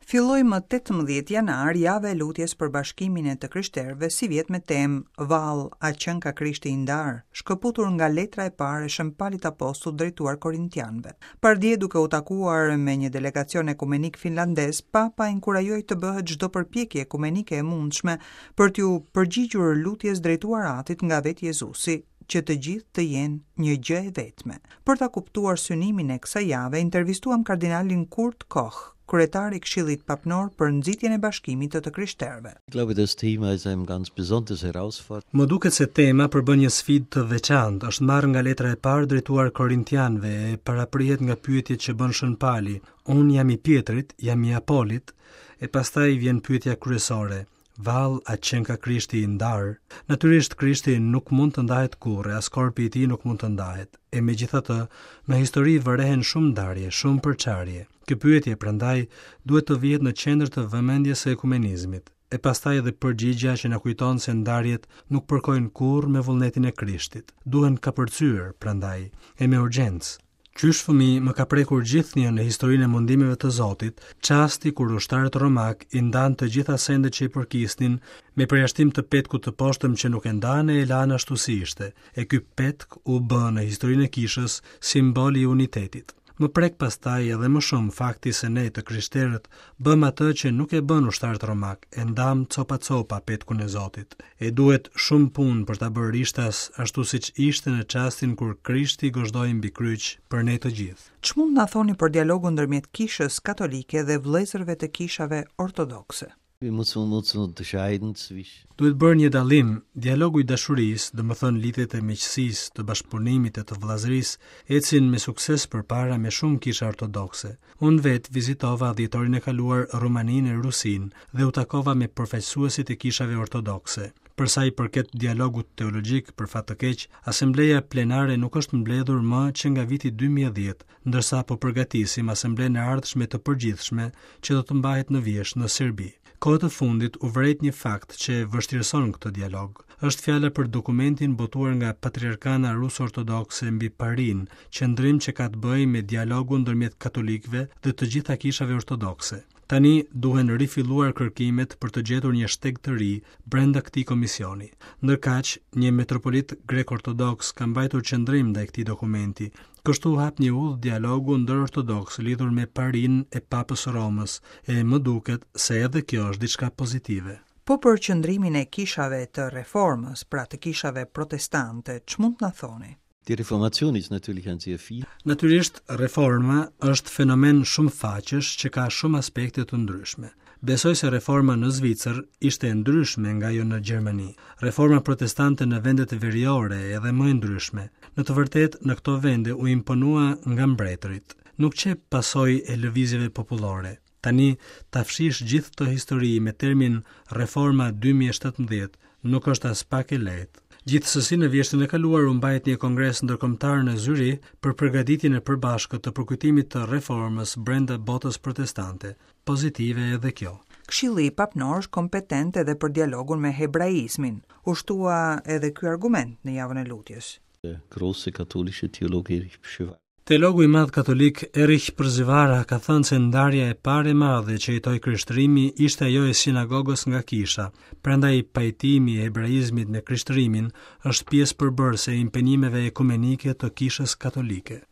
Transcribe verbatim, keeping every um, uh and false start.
Filloi më tetëmbëdhjetë janar java e lutjes për bashkimin e të krishterëve si vjet me temë Vallë, a qen ka Krishti i ndar, shkëputur nga letra e parë e Shën Paulit Apostull drejtuar Korintianëve. Pardje duke u takuar me një delegacion ekumenik finlandez, Papa inkurajoi të bëhet çdo përpjekje ekumenike e mundshme për t'u përgjigjur lutjes drejtuar Atit nga vetë Jezusi, që të gjithë të jenë një gjë e vetme. Për ta kuptuar synimin e kësaj jave, intervistuam kardinalin Kurt Koch, kryetar i Këshillit Papnor për nxitjen e bashkimit të të krishterëve. Më duket se tema përbën një sfidë të veçantë, është marrë nga letra e parë drejtuar Korintianëve e paraprihet nga pyetjet që bën Shën Pauli. Unë jam i Pietrit, jam i Apolit, e pastaj vjen pyetja kryesore. Vallë, a qen ka Krishti i ndar? Natyrisht Krishti nuk mund të ndahet kurrë, as korpi i tij nuk mund të ndahet. E megjithatë, në histori vërehen shumë ndarje, shumë përçarje. Kjo pyetje prandaj duhet të vihet në qendër të vëmendjes së ekumenizmit. E pastaj edhe përgjigja që na kujton se ndarjet nuk përkojnë kurrë me vullnetin e Krishtit. Duhen kapërcyer prandaj, e me urgjencë. Qysh fëmi më ka prekur gjithnjë në historinë e mundimeve të Zotit, çasti kur ushtarët romak i ndan të gjitha sendet që i përkisnin, me përjashtim të petkut të poshtëm që nuk e ndanë e lanë ashtu si ishte, e ky petk u bë në historinë e kishës simboli i unitetit. Më prek pastaj edhe më shumë fakti se ne të krishterët bëm atë që nuk e bën ushtarët romak, e ndam copa copa petkun e Zotit. E duhet shumë punë për ta bërë rishtas ashtu siç ishte në çastin kur Krishti gozhdoi mbi kryq për ne të gjithë. Ç'mund na thoni për dialogun ndërmjet kishës katolike dhe vëllezërve të kishave ortodokse? Duhet bërë një dallim, dialogu i dashurisë, domethënë lidhjet e miqësisë, të bashkëpunimit e të vëllazërisë, ecin me sukses përpara me shumë kisha ortodokse. Unë vetë vizitova dhjetorin e kaluar Rumaninë e Rusinë dhe u takova me përfaqësuesit e kishave ortodokse. Për sa i përket dialogut teologjik, për fat të keq, asembleja plenare nuk është mbledhur më që nga viti dy mijë e dhjetë, ndërsa po përgatisim asemblenë e ardhshme të përgjithshme që do të mbahet në Vjesh në Serbi. Kohët të fundit u vërejt një fakt që vështirëson këtë dialog. Është fjala për dokumentin botuar nga Patriarkana Rus-Ortodokse mbi Parin, qendrim që ka të bëjë me dialogun ndërmjet katolikëve dhe të gjitha kishave ortodokse. Tani duhen rifilluar kërkimet për të gjetur një shteg të ri brenda këtij komisioni. Ndërkaq, një metropolit grek-ortodoks ka mbajtur qendrim ndaj këtij dokumenti. Kështu hap një udhë dialogu ndër-ortodoks lidhur me parin e Papës Romës, e më duket se edhe kjo është diçka pozitive. Po për qëndrimin e kishave të reformës, pra të kishave protestante, ç'mund na thoni? Natyrisht, reforma është fenomen shumë faqesh që ka shumë aspekte të ndryshme. Besoj se reforma në Zvicër ishte e ndryshme nga ajo në Gjermani. Reforma protestante në vendet e veriore edhe më e ndryshme. Në të vërtetë, në këto vende u imponua nga mbretërit. Nuk qep pasojë e lëvizjeve popullore. Tani, ta fshish gjithë të histori me termin Reforma dy mijë e shtatëmbëdhjetë nuk është as pak e lehtë. Gjithsesi në vjeshtin e kaluar u mbajt një kongres ndërkombëtar në Zyri për përgatitjen e përbashkët të përkujtimit të reformës brenda botës protestante. Pozitive edhe kjo. Këshilli Papnor është kompetent edhe për dialogun me hebraizmin. U shtua edhe ky argument në javën e lutjes. Teologu i madh katolik Erich Przywara ka thënë se ndarja e parë e madhe që jitoi krishterimi ishte ajo e sinagogës nga kisha. Prandaj pajtimi i hebraizmit me krishtërimin është pjesë përbërëse e impenimeve ekumenike të kishës katolike.